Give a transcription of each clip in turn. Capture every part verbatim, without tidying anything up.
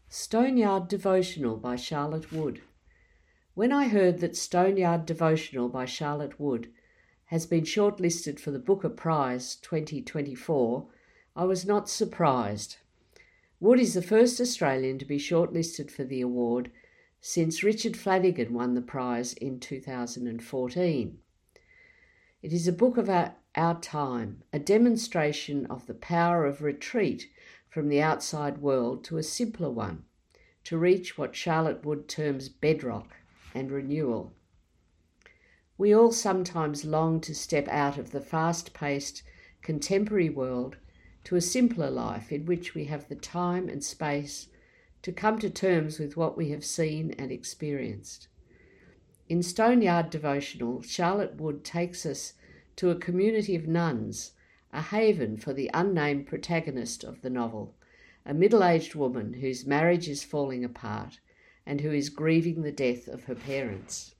Stoneyard Devotional by Charlotte Wood. When I heard that Stoneyard Devotional by Charlotte Wood has been shortlisted for the Booker Prize twenty twenty-four, I was not surprised. Wood is the first Australian to be shortlisted for the award since Richard Flanagan won the prize in two thousand fourteen. It is a book of our, our time, a demonstration of the power of retreat from the outside world to a simpler one, to reach what Charlotte Wood terms bedrock and renewal. We all sometimes long to step out of the fast-paced contemporary world to a simpler life in which we have the time and space to come to terms with what we have seen and experienced. In Stoneyard Devotional, Charlotte Wood takes us to a community of nuns, a haven for the unnamed protagonist of the novel, a middle-aged woman whose marriage is falling apart and who is grieving the death of her parents.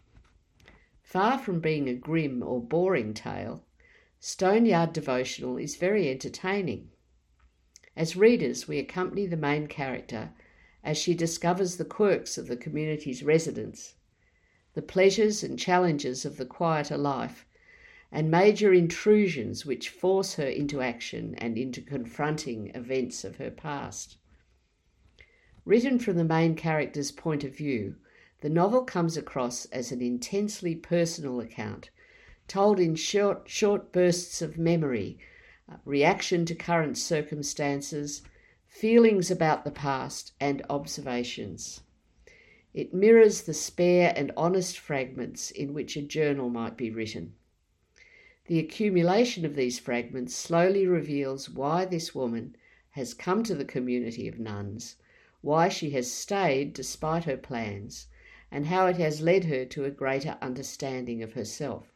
Far from being a grim or boring tale, Stoneyard Devotional is very entertaining. As readers, we accompany the main character as she discovers the quirks of the community's residents, the pleasures and challenges of the quieter life, and major intrusions which force her into action and into confronting events of her past. Written from the main character's point of view, the novel comes across as an intensely personal account, told in short, short bursts of memory, reaction to current circumstances, feelings about the past, and observations. It mirrors the spare and honest fragments in which a journal might be written. The accumulation of these fragments slowly reveals why this woman has come to the community of nuns, why she has stayed despite her plans, and how it has led her to a greater understanding of herself.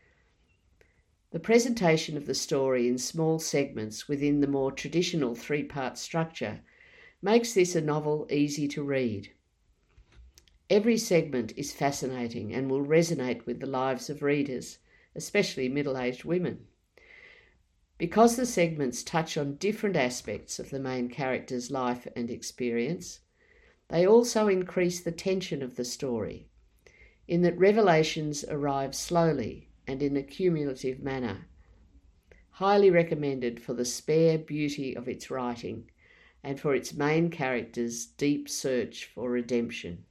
The presentation of the story in small segments within the more traditional three-part structure makes this a novel easy to read. Every segment is fascinating and will resonate with the lives of readers, especially middle-aged women. Because the segments touch on different aspects of the main character's life and experience, they also increase the tension of the story, in that revelations arrive slowly and in a cumulative manner. Highly recommended for the spare beauty of its writing and for its main character's deep search for redemption.